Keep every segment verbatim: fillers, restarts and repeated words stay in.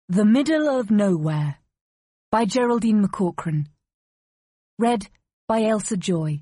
The Middle of Nowhere by Geraldine McCaughrean. Read by Ailsa Joy.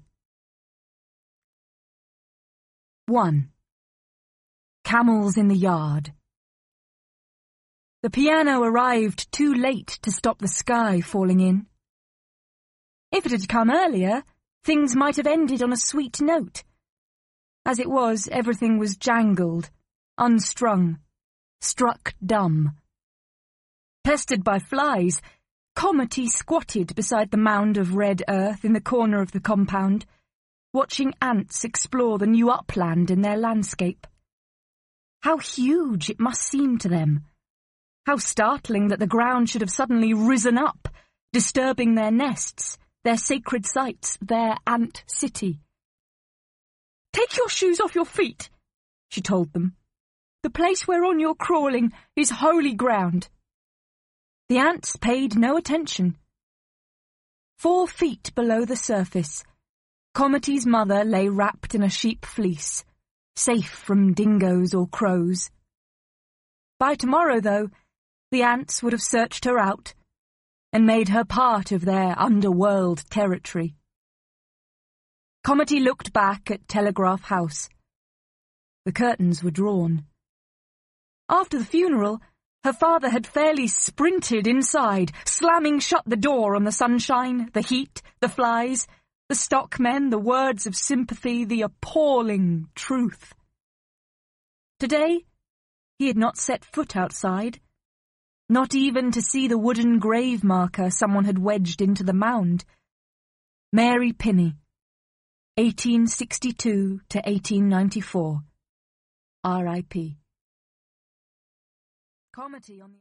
one. Camels in the Yard. The piano arrived too late to stop the sky falling in. If it had come earlier, things might have ended on a sweet note. As it was, everything was jangled, unstrung, struck dumb. Pestered by flies, Comety squatted beside the mound of red earth in the corner of the compound, watching ants explore the new upland in their landscape. How huge it must seem to them! How startling that the ground should have suddenly risen up, disturbing their nests, their sacred sites, their ant city. "Take your shoes off your feet," she told them. "The place whereon you're crawling is holy ground." The ants paid no attention. Four feet below the surface, Comety's mother lay wrapped in a sheep fleece, safe from dingoes or crows. By tomorrow, though, the ants would have searched her out and made her part of their underworld territory. Comety looked back at Telegraph House. The curtains were drawn. After the funeral, her father had fairly sprinted inside, slamming shut the door on the sunshine, the heat, the flies, the stockmen, the words of sympathy, the appalling truth. Today, he had not set foot outside, not even to see the wooden grave marker someone had wedged into the mound. Mary Pinney, eighteen sixty-two to eighteen ninety-four, R I P Comety on the